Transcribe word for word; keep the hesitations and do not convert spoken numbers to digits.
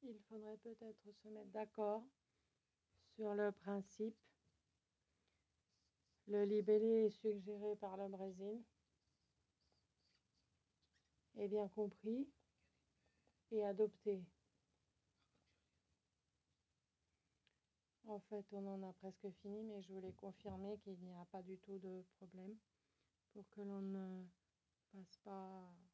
il faudrait peut-être se mettre d'accord sur le principe. Le libellé est suggéré par le Brésil, est bien compris et adopté. En fait, on en a presque fini, mais je voulais confirmer qu'il n'y a pas du tout de problème pour que l'on ne passe pas